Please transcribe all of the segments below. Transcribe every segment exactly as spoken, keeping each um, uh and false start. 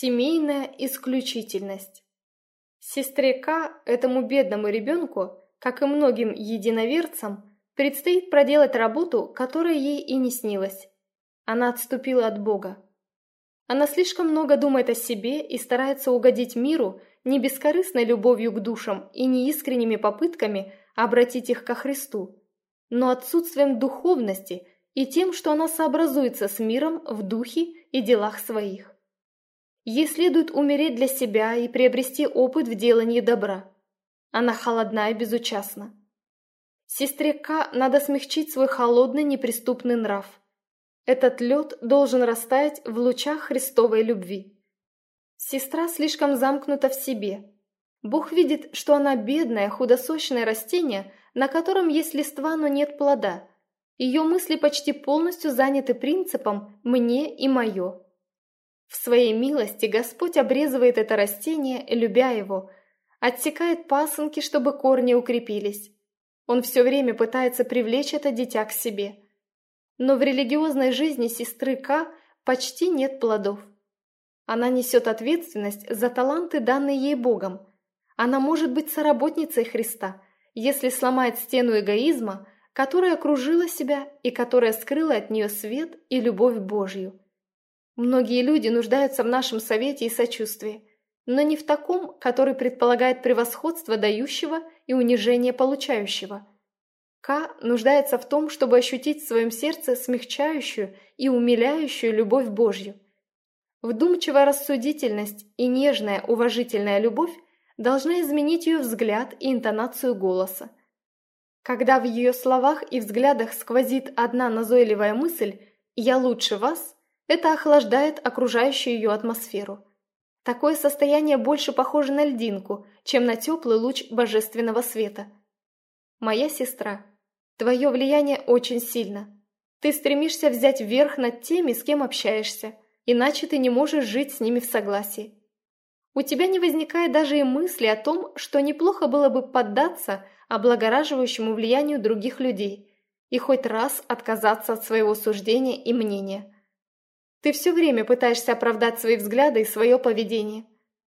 Семейная исключительность. Сестре К, этому бедному ребенку, как и многим единоверцам, предстоит проделать работу, которая ей и не снилась. Она отступила от Бога. Она слишком много думает о себе и старается угодить миру не бескорыстной любовью к душам и не искренними попытками обратить их ко Христу, но отсутствием духовности и тем, что она сообразуется с миром в духе и делах своих. Ей следует умереть для себя и приобрести опыт в делании добра. Она холодна и безучастна. Сестре К надо смягчить свой холодный неприступный нрав. Этот лед должен растаять в лучах Христовой любви. Сестра слишком замкнута в себе. Бог видит, что она бедное, худосочное растение, на котором есть листва, но нет плода. Ее мысли почти полностью заняты принципом «мне и мое». В своей милости Господь обрезывает это растение, любя его, отсекает пасынки, чтобы корни укрепились. Он все время пытается привлечь это дитя к себе. Но в религиозной жизни сестры К почти нет плодов. Она несет ответственность за таланты, данные ей Богом. Она может быть соработницей Христа, если сломает стену эгоизма, которая окружила себя и которая скрыла от нее свет и любовь Божью. Многие люди нуждаются в нашем совете и сочувствии, но не в таком, который предполагает превосходство дающего и унижение получающего. К нуждается в том, чтобы ощутить в своем сердце смягчающую и умиляющую любовь Божью. Вдумчивая рассудительность и нежная уважительная любовь должна изменить ее взгляд и интонацию голоса. Когда в ее словах и взглядах сквозит одна назойливая мысль «я лучше вас», это охлаждает окружающую ее атмосферу. Такое состояние больше похоже на льдинку, чем на теплый луч божественного света. Моя сестра, твое влияние очень сильно. Ты стремишься взять верх над теми, с кем общаешься, иначе ты не можешь жить с ними в согласии. У тебя не возникает даже и мысли о том, что неплохо было бы поддаться облагораживающему влиянию других людей и хоть раз отказаться от своего суждения и мнения. Ты все время пытаешься оправдать свои взгляды и свое поведение.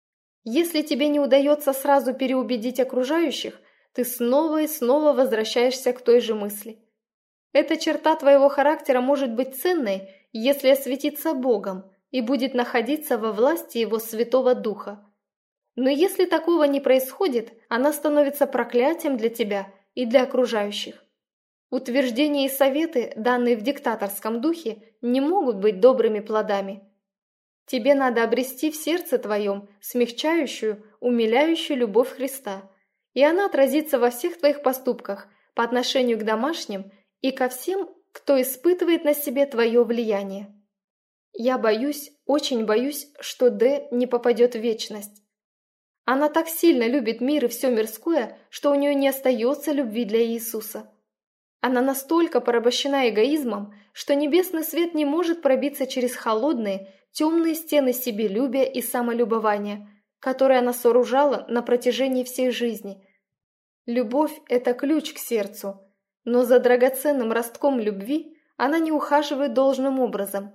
Если тебе не удается сразу переубедить окружающих, ты снова и снова возвращаешься к той же мысли. Эта черта твоего характера может быть ценной, если осветится Богом и будет находиться во власти Его Святого Духа. Но если такого не происходит, она становится проклятием для тебя и для окружающих. Утверждения и советы, данные в диктаторском духе, не могут быть добрыми плодами. Тебе надо обрести в сердце твоем смягчающую, умиляющую любовь Христа, и она отразится во всех твоих поступках по отношению к домашним и ко всем, кто испытывает на себе твое влияние. Я боюсь, очень боюсь, что Д не попадет в вечность. Она так сильно любит мир и все мирское, что у нее не остается любви для Иисуса. Она настолько порабощена эгоизмом, что небесный свет не может пробиться через холодные, темные стены себелюбия и самолюбования, которые она сооружала на протяжении всей жизни. Любовь – это ключ к сердцу, но за драгоценным ростком любви она не ухаживает должным образом.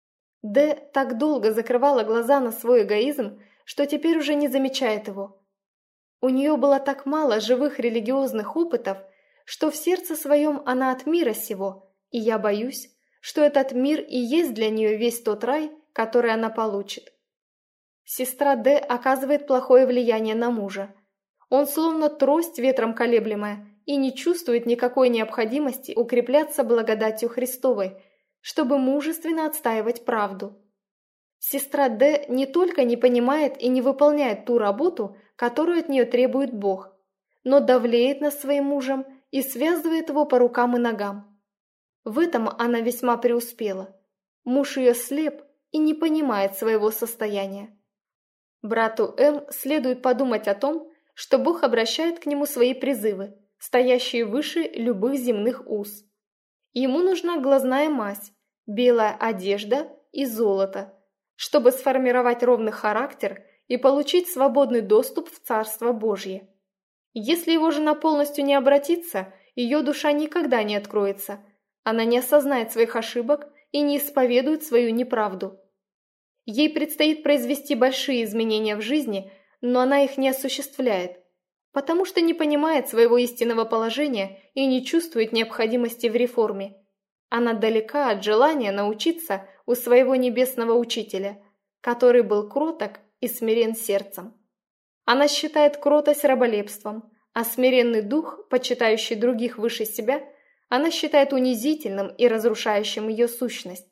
Д так долго закрывала глаза на свой эгоизм, что теперь уже не замечает его. У нее было так мало живых религиозных опытов, что в сердце своем она от мира сего, и я боюсь, что этот мир и есть для нее весь тот рай, который она получит. Сестра Д оказывает плохое влияние на мужа. Он словно трость ветром колеблемая и не чувствует никакой необходимости укрепляться благодатью Христовой, чтобы мужественно отстаивать правду. Сестра Д не только не понимает и не выполняет ту работу, которую от нее требует Бог, но давлеет над своим мужем и связывает его по рукам и ногам. В этом она весьма преуспела. Муж ее слеп и не понимает своего состояния. Брату М следует подумать о том, что Бог обращает к нему свои призывы, стоящие выше любых земных уз. Ему нужна глазная мазь, белая одежда и золото, чтобы сформировать ровный характер и получить свободный доступ в Царство Божье. Если его жена полностью не обратится, ее душа никогда не откроется, она не осознает своих ошибок и не исповедует свою неправду. Ей предстоит произвести большие изменения в жизни, но она их не осуществляет, потому что не понимает своего истинного положения и не чувствует необходимости в реформе. Она далека от желания научиться у своего небесного учителя, который был кроток и смирен сердцем. Она считает кротость раболепством, а смиренный дух, почитающий других выше себя, она считает унизительным и разрушающим ее сущность.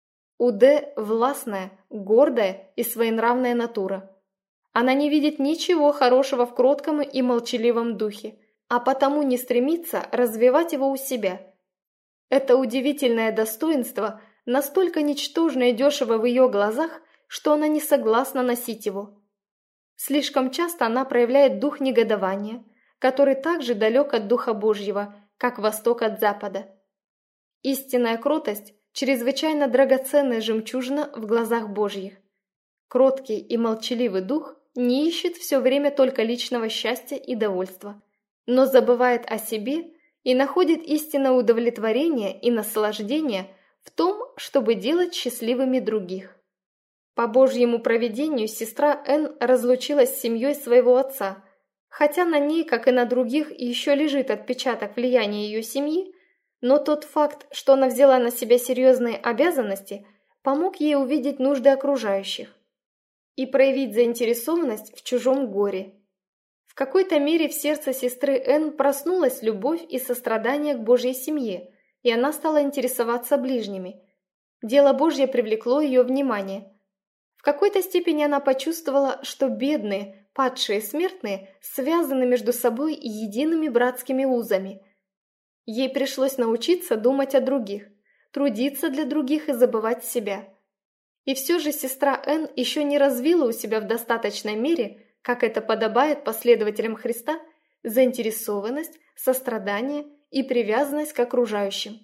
У Д властная, гордая и своенравная натура. Она не видит ничего хорошего в кротком и молчаливом духе, а потому не стремится развивать его у себя. Это удивительное достоинство настолько ничтожно и дешево в ее глазах, что она не согласна носить его. Слишком часто она проявляет дух негодования, который так же далек от Духа Божьего, как восток от запада. Истинная кротость – чрезвычайно драгоценная жемчужина в глазах Божьих. Кроткий и молчаливый дух не ищет все время только личного счастья и довольства, но забывает о себе и находит истинное удовлетворение и наслаждение в том, чтобы делать счастливыми других. По Божьему провидению сестра Н разлучилась с семьей своего отца, хотя на ней, как и на других, еще лежит отпечаток влияния ее семьи, но тот факт, что она взяла на себя серьезные обязанности, помог ей увидеть нужды окружающих и проявить заинтересованность в чужом горе. В какой-то мере в сердце сестры Н проснулась любовь и сострадание к Божьей семье, и она стала интересоваться ближними. Дело Божье привлекло ее внимание. В какой-то степени она почувствовала, что бедные, падшие смертные связаны между собой едиными братскими узами. Ей пришлось научиться думать о других, трудиться для других и забывать себя. И все же сестра Н еще не развила у себя в достаточной мере, как это подобает последователям Христа, заинтересованность, сострадание и привязанность к окружающим.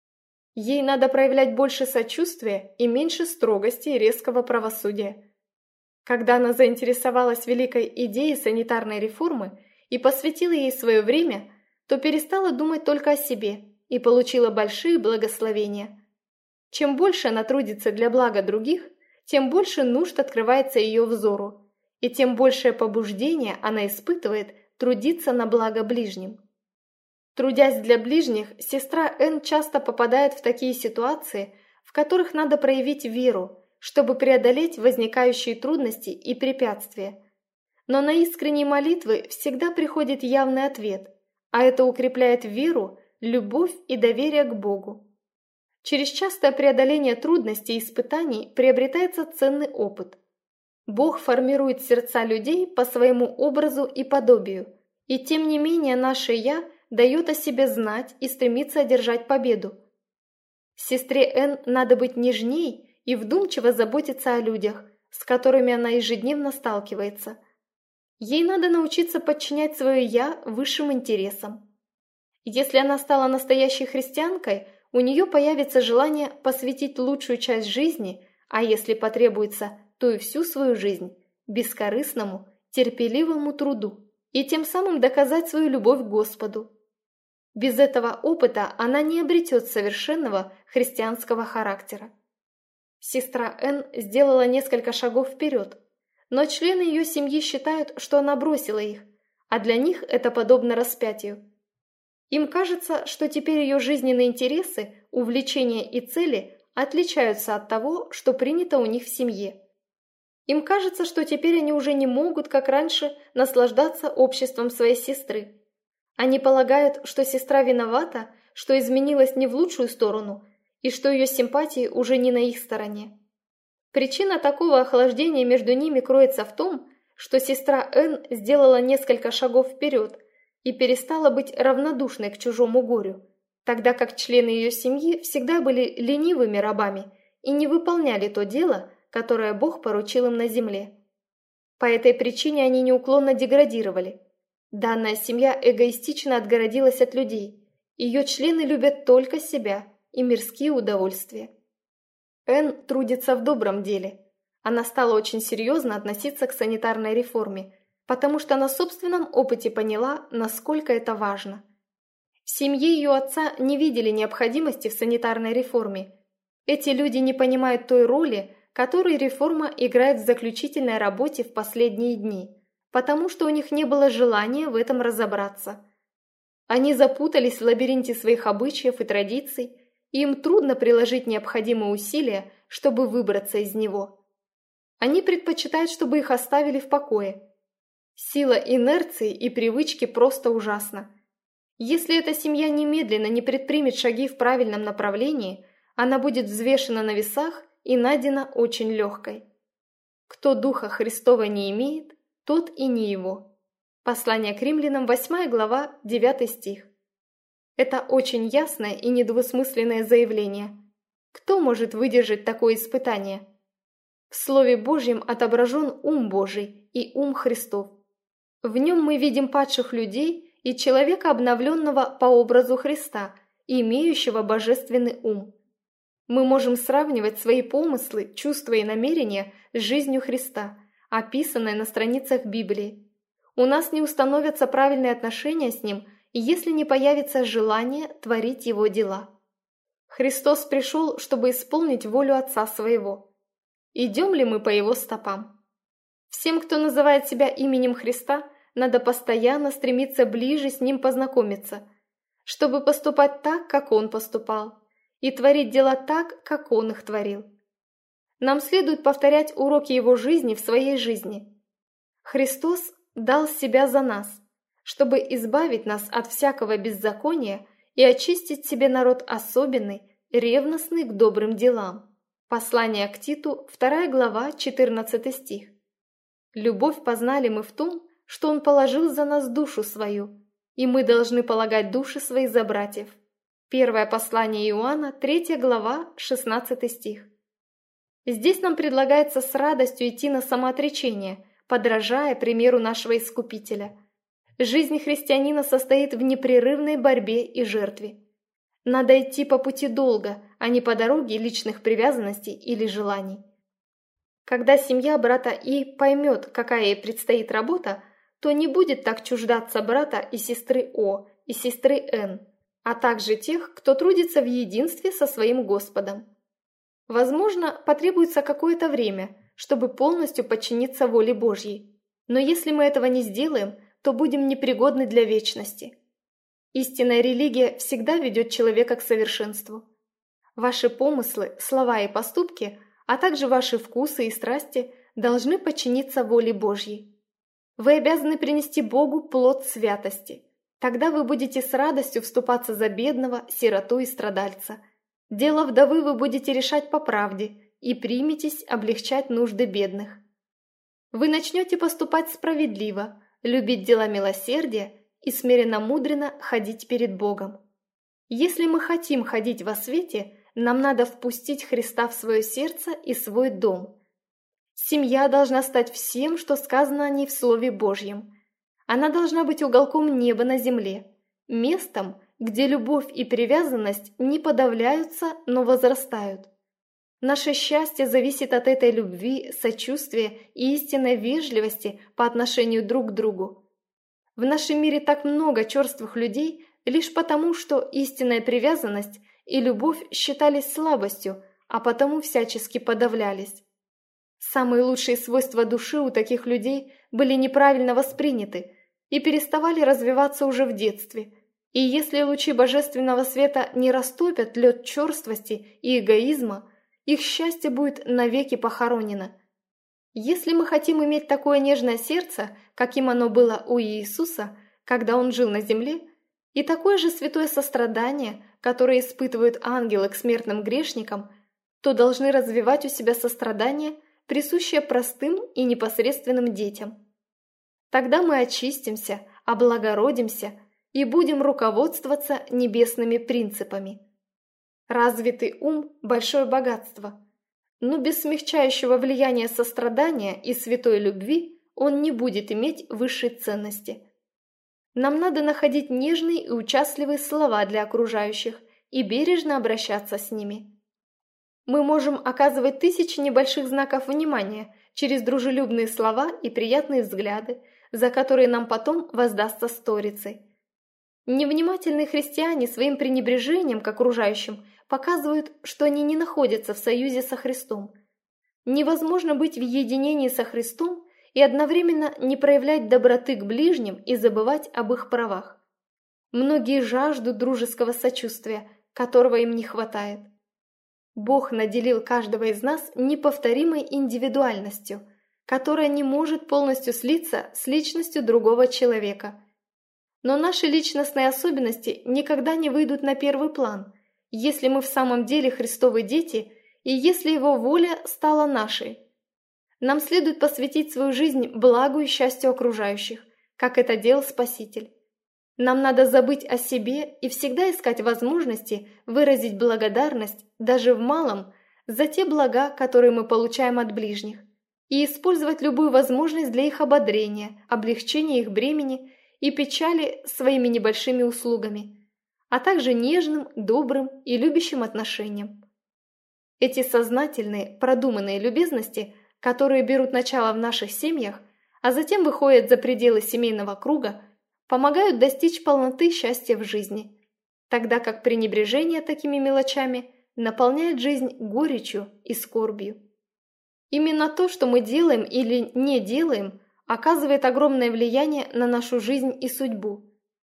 Ей надо проявлять больше сочувствия и меньше строгости и резкого правосудия. Когда она заинтересовалась великой идеей санитарной реформы и посвятила ей свое время, то перестала думать только о себе и получила большие благословения. Чем больше она трудится для блага других, тем больше нужд открывается ее взору, и тем большее побуждение она испытывает трудиться на благо ближним. Трудясь для ближних, сестра Н часто попадает в такие ситуации, в которых надо проявить веру, чтобы преодолеть возникающие трудности и препятствия. Но на искренние молитвы всегда приходит явный ответ, а это укрепляет веру, любовь и доверие к Богу. Через частое преодоление трудностей и испытаний приобретается ценный опыт. Бог формирует сердца людей по своему образу и подобию, и тем не менее наше «я» дает о себе знать и стремится одержать победу. Сестре Н надо быть нежней и вдумчиво заботиться о людях, с которыми она ежедневно сталкивается. Ей надо научиться подчинять свое «я» высшим интересам. Если она стала настоящей христианкой, у нее появится желание посвятить лучшую часть жизни, а если потребуется, то и всю свою жизнь, бескорыстному, терпеливому труду, и тем самым доказать свою любовь к Господу. Без этого опыта она не обретет совершенного христианского характера. Сестра Н сделала несколько шагов вперед, но члены ее семьи считают, что она бросила их, а для них это подобно распятию. Им кажется, что теперь ее жизненные интересы, увлечения и цели отличаются от того, что принято у них в семье. Им кажется, что теперь они уже не могут, как раньше, наслаждаться обществом своей сестры. Они полагают, что сестра виновата, что изменилась не в лучшую сторону, и что ее симпатии уже не на их стороне. Причина такого охлаждения между ними кроется в том, что сестра Н сделала несколько шагов вперед и перестала быть равнодушной к чужому горю, тогда как члены ее семьи всегда были ленивыми рабами и не выполняли то дело, которое Бог поручил им на земле. По этой причине они неуклонно деградировали. Данная семья эгоистично отгородилась от людей. Ее члены любят только себя и мирские удовольствия. Н трудится в добром деле. Она стала очень серьезно относиться к санитарной реформе, потому что на собственном опыте поняла, насколько это важно. В семье ее отца не видели необходимости в санитарной реформе. Эти люди не понимают той роли, которой реформа играет в заключительной работе в последние дни, потому что у них не было желания в этом разобраться. Они запутались в лабиринте своих обычаев и традиций, и им трудно приложить необходимые усилия, чтобы выбраться из него. Они предпочитают, чтобы их оставили в покое. Сила инерции и привычки просто ужасна. Если эта семья немедленно не предпримет шаги в правильном направлении, она будет взвешена на весах и найдена очень легкой. Кто Духа Христова не имеет, тот и не его. Послание к римлянам, восьмая глава, девятый стих. Это очень ясное и недвусмысленное заявление. Кто может выдержать такое испытание? В Слове Божьем отображен ум Божий и ум Христов. В нем мы видим падших людей и человека, обновленного по образу Христа, имеющего божественный ум. Мы можем сравнивать свои помыслы, чувства и намерения с жизнью Христа, описанной на страницах Библии. У нас не установятся правильные отношения с Ним, если не появится желание творить Его дела. Христос пришел, чтобы исполнить волю Отца Своего. Идем ли мы по Его стопам? Всем, кто называет себя именем Христа, надо постоянно стремиться ближе с Ним познакомиться, чтобы поступать так, как Он поступал, и творить дела так, как Он их творил. Нам следует повторять уроки Его жизни в своей жизни. Христос дал себя за нас, чтобы избавить нас от всякого беззакония и очистить себе народ особенный, ревностный к добрым делам. Послание к Титу, вторая глава, четырнадцатый стих. Любовь познали мы в том, что Он положил за нас душу свою, и мы должны полагать души свои за братьев. Первое послание Иоанна, третья глава, шестнадцатый стих. Здесь нам предлагается с радостью идти на самоотречение, подражая примеру нашего Искупителя. Жизнь христианина состоит в непрерывной борьбе и жертве. Надо идти по пути долго, а не по дороге личных привязанностей или желаний. Когда семья брата И поймет, какая ей предстоит работа, то не будет так чуждаться брата и сестры О и сестры Н, а также тех, кто трудится в единстве со своим Господом. Возможно, потребуется какое-то время, чтобы полностью подчиниться воле Божьей, но если мы этого не сделаем, то будем непригодны для вечности. Истинная религия всегда ведет человека к совершенству. Ваши помыслы, слова и поступки, а также ваши вкусы и страсти должны подчиниться воле Божьей. Вы обязаны принести Богу плод святости. Тогда вы будете с радостью вступаться за бедного, сироту и страдальца. Дело вдовы вы будете решать по правде и приметесь облегчать нужды бедных. Вы начнете поступать справедливо, любить дела милосердия и смиренно-мудренно ходить перед Богом. Если мы хотим ходить во свете, нам надо впустить Христа в свое сердце и свой дом. Семья должна стать всем, что сказано о ней в Слове Божьем. Она должна быть уголком неба на земле, местом, где любовь и привязанность не подавляются, но возрастают. Наше счастье зависит от этой любви, сочувствия и истинной вежливости по отношению друг к другу. В нашем мире так много черствых людей лишь потому, что истинная привязанность и любовь считались слабостью, а потому всячески подавлялись. Самые лучшие свойства души у таких людей были неправильно восприняты и переставали развиваться уже в детстве. И если лучи божественного света не растопят лед черствости и эгоизма, их счастье будет навеки похоронено. Если мы хотим иметь такое нежное сердце, каким оно было у Иисуса, когда Он жил на земле, и такое же святое сострадание, которое испытывают ангелы к смертным грешникам, то должны развивать у себя сострадание, присущее простым и непосредственным детям. Тогда мы очистимся, облагородимся и будем руководствоваться небесными принципами. Развитый ум – большое богатство, но без смягчающего влияния сострадания и святой любви он не будет иметь высшей ценности. Нам надо находить нежные и участливые слова для окружающих и бережно обращаться с ними. Мы можем оказывать тысячи небольших знаков внимания через дружелюбные слова и приятные взгляды, за которые нам потом воздастся сторицей. Невнимательные христиане своим пренебрежением к окружающим показывают, что они не находятся в союзе со Христом. Невозможно быть в единении со Христом и одновременно не проявлять доброты к ближним и забывать об их правах. Многие жаждут дружеского сочувствия, которого им не хватает. Бог наделил каждого из нас неповторимой индивидуальностью, которая не может полностью слиться с личностью другого человека. Но наши личностные особенности никогда не выйдут на первый план, если мы в самом деле Христовы дети и если Его воля стала нашей. Нам следует посвятить свою жизнь благу и счастью окружающих, как это делал Спаситель. Нам надо забыть о себе и всегда искать возможности выразить благодарность даже в малом за те блага, которые мы получаем от ближних, и использовать любую возможность для их ободрения, облегчения их бремени и печали своими небольшими услугами, а также нежным, добрым и любящим отношением. Эти сознательные, продуманные любезности, которые берут начало в наших семьях, а затем выходят за пределы семейного круга, помогают достичь полноты счастья в жизни, тогда как пренебрежение такими мелочами наполняет жизнь горечью и скорбью. Именно то, что мы делаем или не делаем, оказывает огромное влияние на нашу жизнь и судьбу.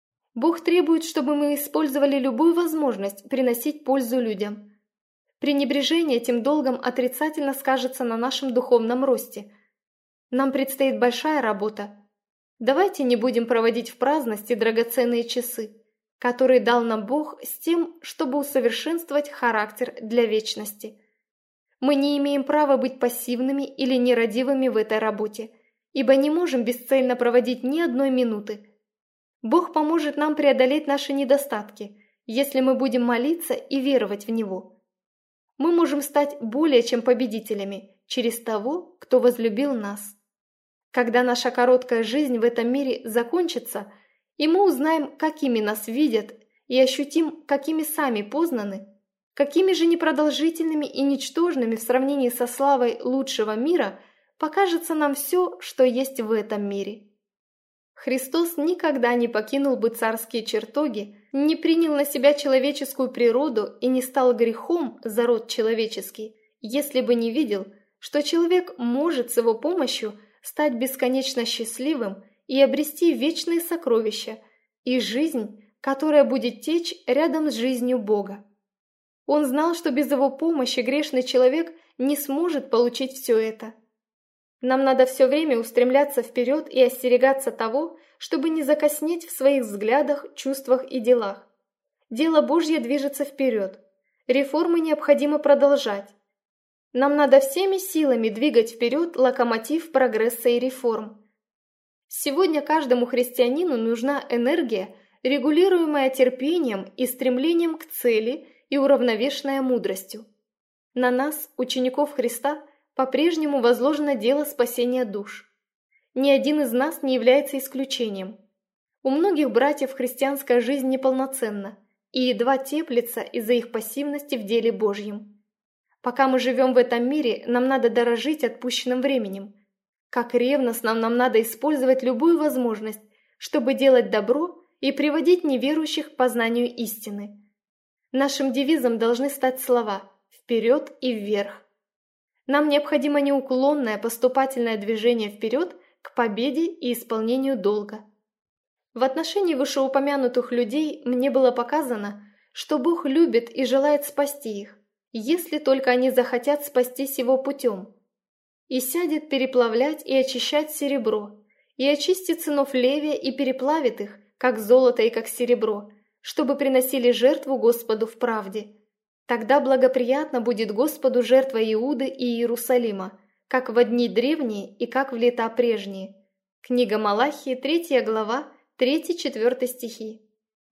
Бог требует, чтобы мы использовали любую возможность приносить пользу людям. Пренебрежение этим долгом отрицательно скажется на нашем духовном росте. Нам предстоит большая работа. Давайте не будем проводить в праздности драгоценные часы, которые дал нам Бог с тем, чтобы усовершенствовать характер для вечности. Мы не имеем права быть пассивными или нерадивыми в этой работе, ибо не можем бесцельно проводить ни одной минуты. Бог поможет нам преодолеть наши недостатки, если мы будем молиться и веровать в Него. Мы можем стать более чем победителями через того, кто возлюбил нас. Когда наша короткая жизнь в этом мире закончится, и мы узнаем, какими нас видят, и ощутим, какими сами познаны, какими же непродолжительными и ничтожными в сравнении со славой лучшего мира покажется нам все, что есть в этом мире. Христос никогда не покинул бы царские чертоги, не принял на себя человеческую природу и не стал грехом за род человеческий, если бы не видел, что человек может с его помощью стать бесконечно счастливым и обрести вечные сокровища и жизнь, которая будет течь рядом с жизнью Бога. Он знал, что без его помощи грешный человек не сможет получить все это. Нам надо все время устремляться вперед и остерегаться того, чтобы не закоснеть в своих взглядах, чувствах и делах. Дело Божье движется вперед. Реформы необходимо продолжать. Нам надо всеми силами двигать вперед локомотив прогресса и реформ. Сегодня каждому христианину нужна энергия, регулируемая терпением и стремлением к цели и уравновешенная мудростью. На нас, учеников Христа, по-прежнему возложено дело спасения душ. Ни один из нас не является исключением. У многих братьев христианская жизнь неполноценна и едва теплится из-за их пассивности в деле Божьем. Пока мы живем в этом мире, нам надо дорожить отпущенным временем. Как ревностно нам надо использовать любую возможность, чтобы делать добро и приводить неверующих к познанию истины. Нашим девизом должны стать слова «вперед и вверх». Нам необходимо неуклонное поступательное движение вперед к победе и исполнению долга. В отношении вышеупомянутых людей мне было показано, что Бог любит и желает спасти их, если только они захотят спастись Его путем. И сядет переплавлять и очищать серебро, и очистит сынов Левия и переплавит их, как золото и как серебро, чтобы приносили жертву Господу в правде. Тогда благоприятно будет Господу жертва Иуды и Иерусалима, как во дни древние и как в лета прежние. Книга Малахии, третья глава, третий-четвертый стихи.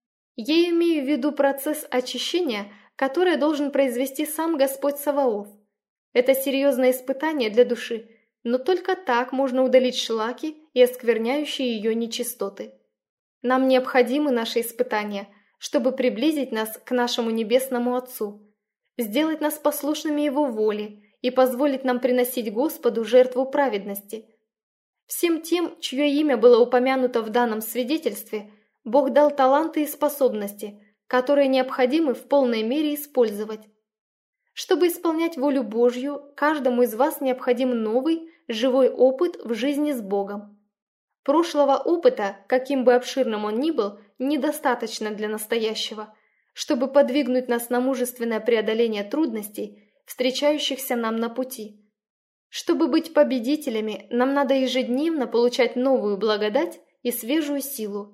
Я имею в виду процесс очищения, который должен произвести сам Господь Саваоф. Это серьезное испытание для души, но только так можно удалить шлаки и оскверняющие ее нечистоты. Нам необходимы наши испытания, чтобы приблизить нас к нашему Небесному Отцу, сделать нас послушными Его воле и позволить нам приносить Господу жертву праведности. Всем тем, чье имя было упомянуто в данном свидетельстве, Бог дал таланты и способности, которые необходимы в полной мере использовать. Чтобы исполнять волю Божью, каждому из вас необходим новый, живой опыт в жизни с Богом. Прошлого опыта, каким бы обширным он ни был, недостаточно для настоящего, чтобы подвигнуть нас на мужественное преодоление трудностей, встречающихся нам на пути. Чтобы быть победителями, нам надо ежедневно получать новую благодать и свежую силу.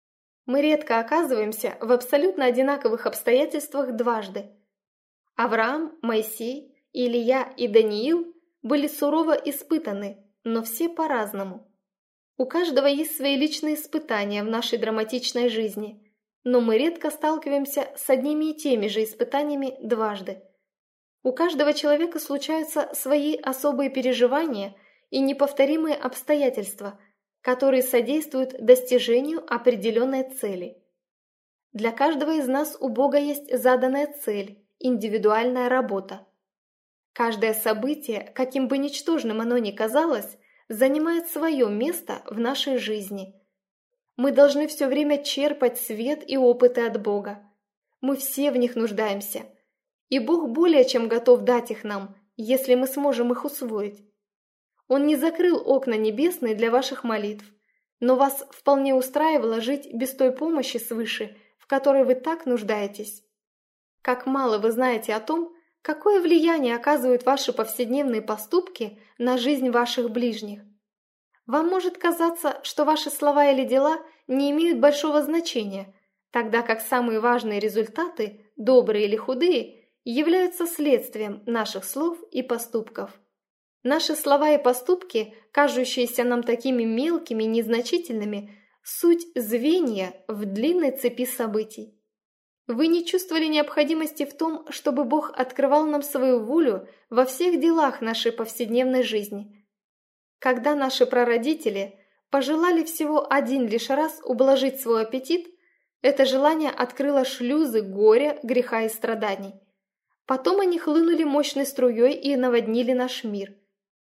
Мы редко оказываемся в абсолютно одинаковых обстоятельствах дважды. Авраам, Моисей, Илия и Даниил были сурово испытаны, но все по-разному. У каждого есть свои личные испытания в нашей драматичной жизни, но мы редко сталкиваемся с одними и теми же испытаниями дважды. У каждого человека случаются свои особые переживания и неповторимые обстоятельства, которые содействуют достижению определенной цели. Для каждого из нас у Бога есть заданная цель, индивидуальная работа. Каждое событие, каким бы ничтожным оно ни казалось, занимает свое место в нашей жизни. Мы должны все время черпать свет и опыты от Бога. Мы все в них нуждаемся. И Бог более чем готов дать их нам, если мы сможем их усвоить. Он не закрыл окна небесные для ваших молитв, но вас вполне устраивало жить без той помощи свыше, в которой вы так нуждаетесь. Как мало вы знаете о том, какое влияние оказывают ваши повседневные поступки на жизнь ваших ближних. Вам может казаться, что ваши слова или дела не имеют большого значения, тогда как самые важные результаты, добрые или худые, являются следствием наших слов и поступков. Наши слова и поступки, кажущиеся нам такими мелкими и незначительными, суть звенья в длинной цепи событий. Вы не чувствовали необходимости в том, чтобы Бог открывал нам свою волю во всех делах нашей повседневной жизни. Когда наши прародители пожелали всего один лишь раз ублажить свой аппетит, это желание открыло шлюзы горя, греха и страданий. Потом они хлынули мощной струей и наводнили наш мир.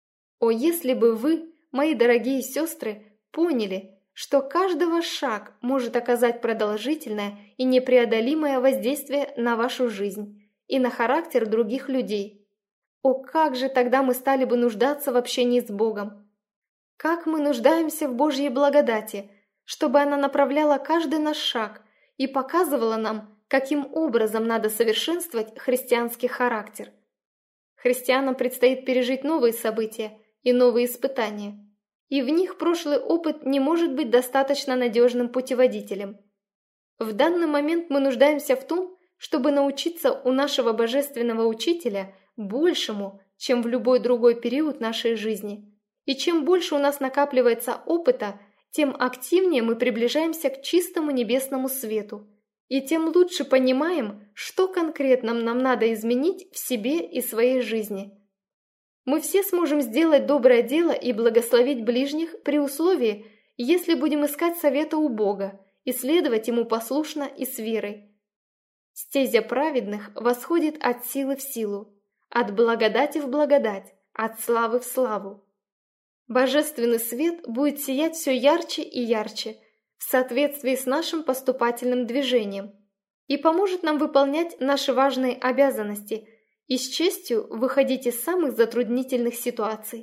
О, если бы вы, мои дорогие сестры, поняли, что каждый ваш шаг может оказать продолжительное и непреодолимое воздействие на вашу жизнь и на характер других людей. О, как же тогда мы стали бы нуждаться в общении с Богом! Как мы нуждаемся в Божьей благодати, чтобы она направляла каждый наш шаг и показывала нам, каким образом надо совершенствовать христианский характер. Христианам предстоит пережить новые события и новые испытания, и в них прошлый опыт не может быть достаточно надежным путеводителем. В данный момент мы нуждаемся в том, чтобы научиться у нашего божественного учителя большему, чем в любой другой период нашей жизни. И чем больше у нас накапливается опыта, тем активнее мы приближаемся к чистому небесному свету, и тем лучше понимаем, что конкретно нам надо изменить в себе и своей жизни. Мы все сможем сделать доброе дело и благословить ближних при условии, если будем искать совета у Бога и следовать Ему послушно и с верой. Стезя праведных восходит от силы в силу, от благодати в благодать, от славы в славу. Божественный свет будет сиять все ярче и ярче, в соответствии с нашим поступательным движением, и поможет нам выполнять наши важные обязанности и с честью выходить из самых затруднительных ситуаций.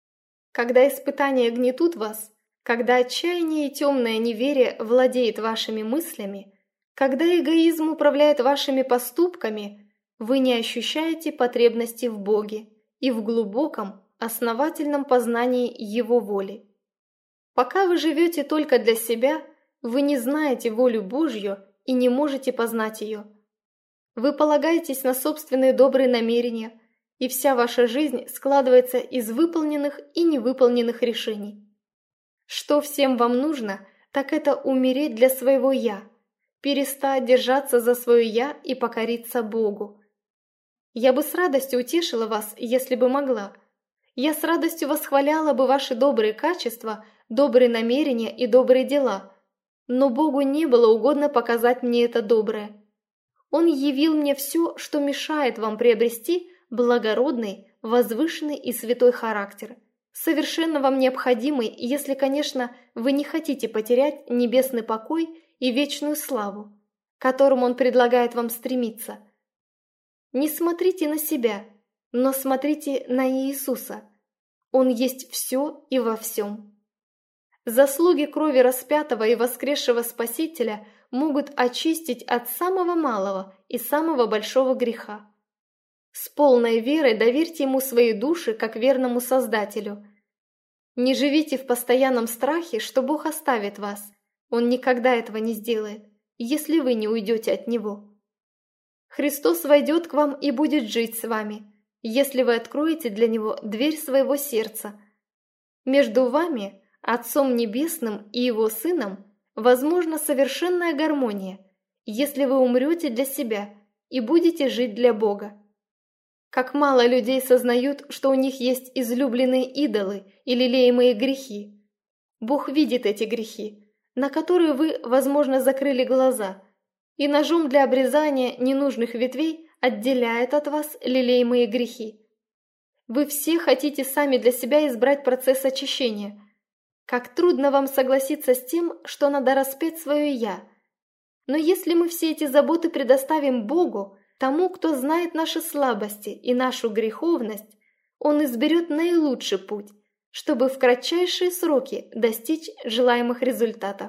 Когда испытания гнетут вас, когда отчаяние и темное неверие владеет вашими мыслями, когда эгоизм управляет вашими поступками, вы не ощущаете потребности в Боге и в глубоком, основательном познании Его воли. Пока вы живете только для себя, вы не знаете волю Божью и не можете познать ее. Вы полагаетесь на собственные добрые намерения, и вся ваша жизнь складывается из выполненных и невыполненных решений. Что всем вам нужно, так это умереть для своего «я», перестать держаться за свое «я» и покориться Богу. Я бы с радостью утешила вас, если бы могла. Я с радостью восхваляла бы ваши добрые качества, добрые намерения и добрые дела, но Богу не было угодно показать мне это доброе. Он явил мне все, что мешает вам приобрести благородный, возвышенный и святой характер, совершенно вам необходимый, если, конечно, вы не хотите потерять небесный покой и вечную славу, к которым Он предлагает вам стремиться. Не смотрите на себя, но смотрите на Иисуса. Он есть все и во всем. Заслуги крови распятого и воскресшего Спасителя могут очистить от самого малого и самого большого греха. С полной верой доверьте Ему свои души, как верному Создателю. Не живите в постоянном страхе, что Бог оставит вас. Он никогда этого не сделает, если вы не уйдете от Него. Христос войдет к вам и будет жить с вами, если вы откроете для Него дверь своего сердца. Между вами, Отцом Небесным и Его Сыном, возможна совершенная гармония, если вы умрете для себя и будете жить для Бога. Как мало людей сознают, что у них есть излюбленные идолы и лелеемые грехи. Бог видит эти грехи, на которые вы, возможно, закрыли глаза, и ножом для обрезания ненужных ветвей отделяет от вас лелеемые грехи. Вы все хотите сами для себя избрать процесс очищения. Как трудно вам согласиться с тем, что надо распять свое «я». Но если мы все эти заботы предоставим Богу, тому, кто знает наши слабости и нашу греховность, Он изберет наилучший путь, чтобы в кратчайшие сроки достичь желаемых результатов.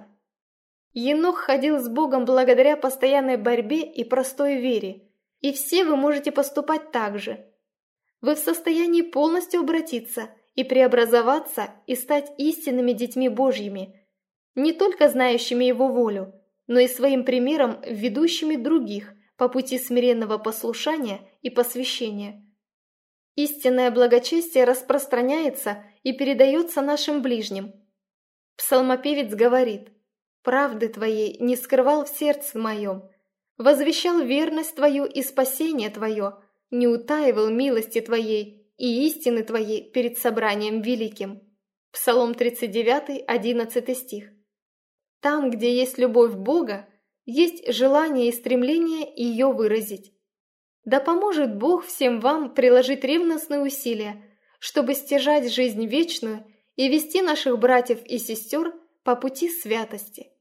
Енох ходил с Богом благодаря постоянной борьбе и простой вере, и все вы можете поступать так же. Вы в состоянии полностью обратиться и преобразоваться и стать истинными детьми Божьими, не только знающими Его волю, но и своим примером ведущими других по пути смиренного послушания и посвящения. Истинное благочестие распространяется и передается нашим ближним. Псалмопевец говорит: «Правды Твоей не скрывал в сердце моем, возвещал верность Твою и спасение Твое, не утаивал милости Твоей и истины Твоей перед собранием великим». Псалом тридцать девятый, одиннадцатый стих. Там, где есть любовь Бога, есть желание и стремление ее выразить. Да поможет Бог всем вам приложить ревностные усилия, чтобы стяжать жизнь вечную и вести наших братьев и сестер по пути святости.